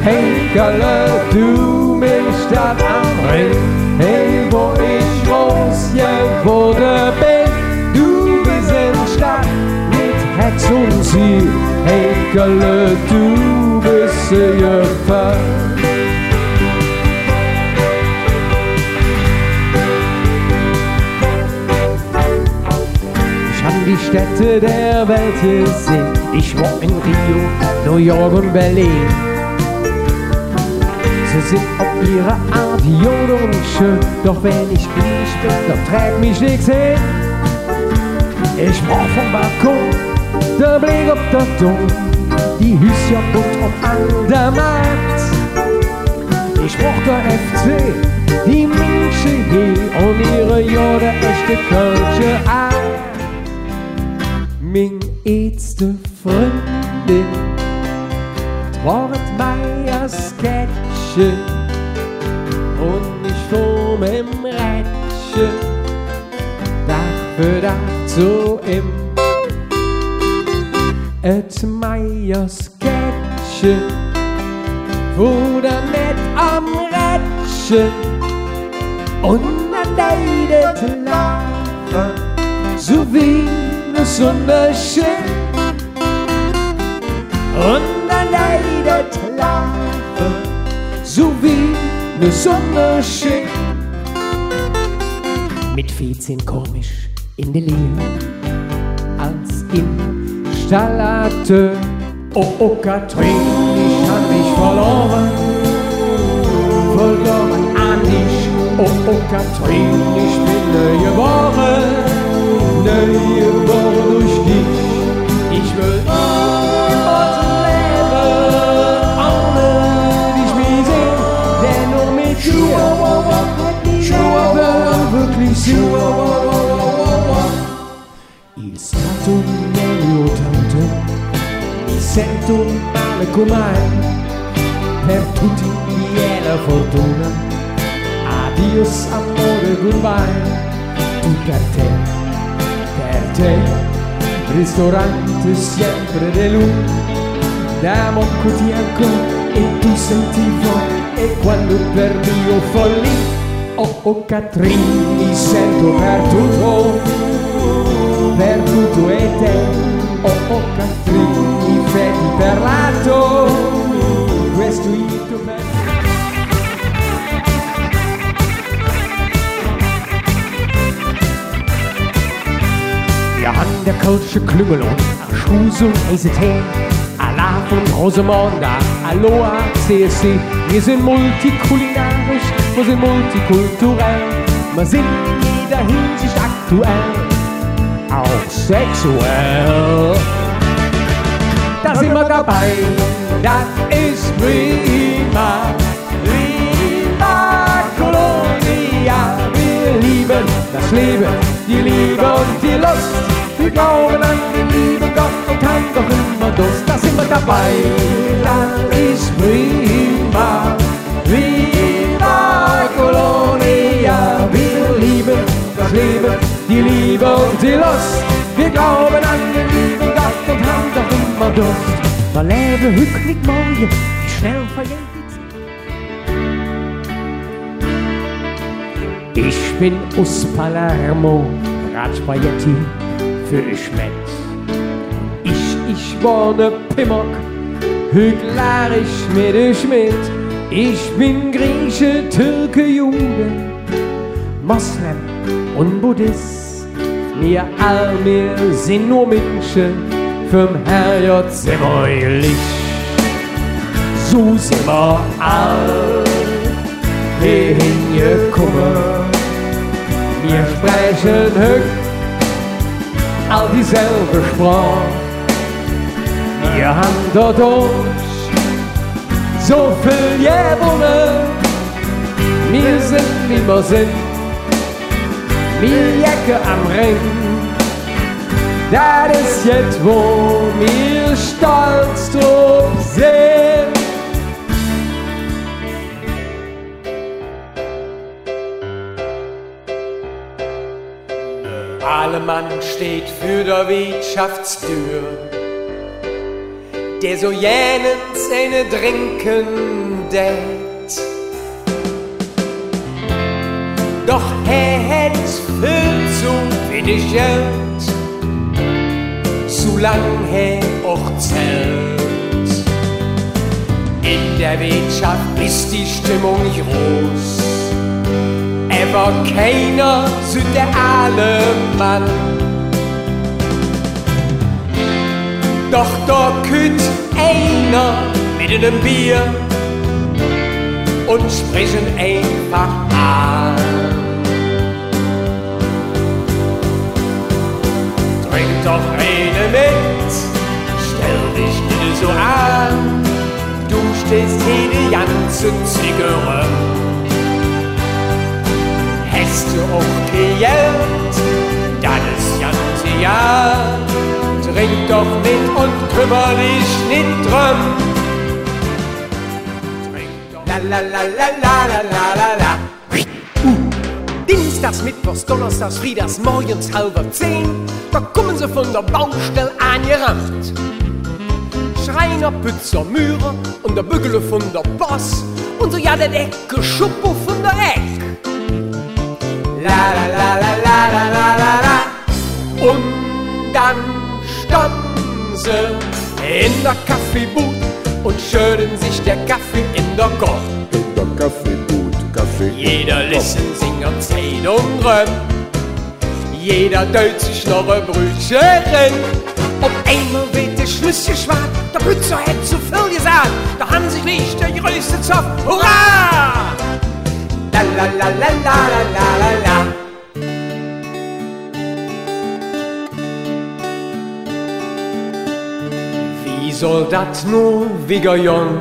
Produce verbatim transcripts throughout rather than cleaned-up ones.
Hey Galle, du bist das am Ring. Hey, wo ich groß geworden bin, du bist in Stadt mit Hex und Ziel. Hey Galle, du bist gefallen. Die Städte der Welt gesehen. Ich war in Rio, New York und Berlin. Sie sind auf ihre Art jod und schön, doch wenn ich glücklich bin, dann trägt mich nichts hin. Ich brauch vom Balkon der Blick auf der Dom, die Hüsschen bunt und an der Markt. Ich brauch der F C, die München hier und ihre jode echte Kölsche Art. Min ätzte Freundin tragt Meier Sketche und ich vor im Rätsche Tag für Tag zu ihm. Et Meier Sketche wo der net am Rätsche und an deidet Lachen so wie ne Sonnenschein und an leidet Lachen, so wie ne Sonnenschein. Mit vierzehn komisch in der Liebe, als in Stallate. Oh, oh, Katrin, ich hab mich verloren, verloren an dich. Oh, oh, Katrin, ich bin ne geboren. Neue Worte durch dich. Ich will niemals leben, ohne dich mehr sehen, denn nur mit dir hat die Leben wirklich Sinn. Il stato meglio tanto, mi sento male com'è, per tutti è la fortuna. Adios amore, goodbye, tu per te. Te, ristorante sempre de lui, da Monco Tianco e tu sentivo, e quando per Dio folli, oh oh Katrin, mi sento per tutto, per tutto e te, oh oh Katrin, mi freddi per l'atto, questo io per wir haben der Kölsche Klüngel und a Schusel heiße Tee, a La von Rosamonda, Aloha C S C. Wir sind multikulinarisch, wir sind multikulturell, wir sind in jeder Hinsicht aktuell, auch sexuell. Da sind wir dabei, das ist prima, prima Colonia. Wir lieben das Leben, die Liebe und die Lust. Wir glauben an den lieben Gott und haben doch immer Durst. Da sind wir dabei, das ist prima, prima Colonia. Wir lieben das Leben, die Liebe und die Lust. Wir glauben an den lieben Gott und haben doch immer Durst. Wir leben heute nicht morgen, wie schnell vergeht die Zeit. Ich bin aus Palermo, Bratspaghetti für Schmetz. Ich, ich wohne Pimmock, hüglerisch mit dem Schmidt. Ich bin Grieche, Türke, Jude, Moslem und Buddhist. Wir all, wir sind nur Menschen, vom Herrgott sind wir Licht. So sind wir all hier hingekommen. Wir sprechen heute all dieselbe Sprache. Wir haben dadurch so viel gewonnen. Wir sind, wie wir sind, wir Jacke am Ring. Das ist jetzt, wo wir stolz drauf sind. Allemann steht für der Wirtschaftstür. der so jenen Zähne trinken det. Doch er hätt viel zu wenig Geld, zu lang er auch zählt. In der Wirtschaft ist die Stimmung nicht groß, er war keiner so der Mann. Doch da kütt einer mit einem Bier und sprechen einfach an. Trink doch eine mit, stell dich nicht so an, du stehst hier die ganze Zigarre. Hast du auch kein Geld, das ist ganze Jahr. Trink doch mit und kümmer dich nicht drum. Trink doch. La la la la la la la la. Uh. Dienstags, Mittwochs, Donnerstags, Freitags, morgens halb zehn. Da kommen sie von der Baustelle angerannt. Schreiner, Pützer, Mührer und der Bügele von der Boss. Und so ja der Ecke Schuppo von der Eck. La la la la la la la la la. Und dann standen sie in der Kaffeebude und schütten sich der Kaffee in der Kopf. In der Kaffeebude, Kaffee. Jeder Lissen, Singer, Zählung, Röm. Jeder dölt sich noch ein Brötchen rein. Und einmal wird der Schluss geschwart, der Pützer hat zu viel gesagt. Da haben sich nicht der größte Zopf. Hurra! La la la la la la la la. Wie soll dat nur wieder jung?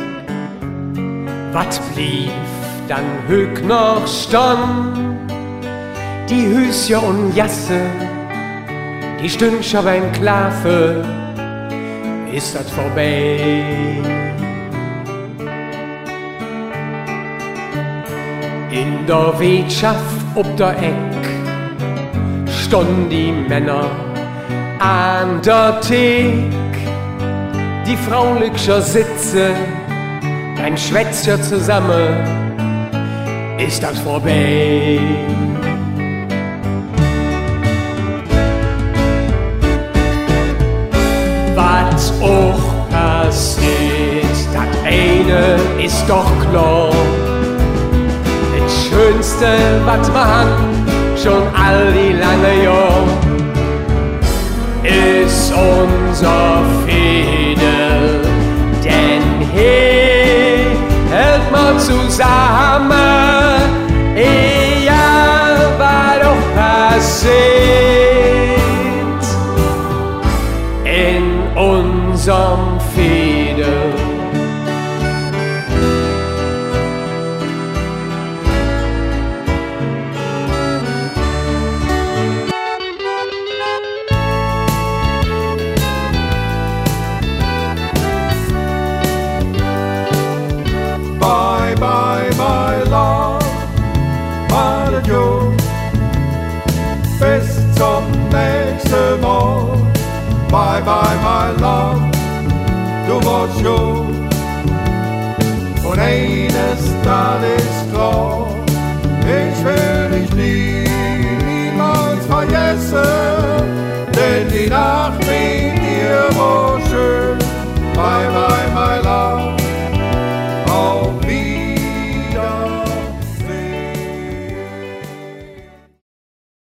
Wat blieb dann höch noch stand? Die Hüsja und Jasse, die Stündcher beim Klafe, ist dat vorbei. In der Wirtschaft ob der Eck standen die Männer an der Thek. Die Frauenlückscher sitzen beim Schwätzer zusammen, ist das vorbei. Was auch passiert, das eine ist doch klar. Das Schönste, was man hat, schon all die lange Jahre, ist unser Fädel, denn hier hält man zusammen. Ja, war doch passiert in unserem Fädel. Bye, bye, bye, love, adieu. Bis zum nächsten Mal. Bye, bye, my love, du warst schön. Und eines, das ist klar, ich will dich nie, niemals vergessen, denn die Nacht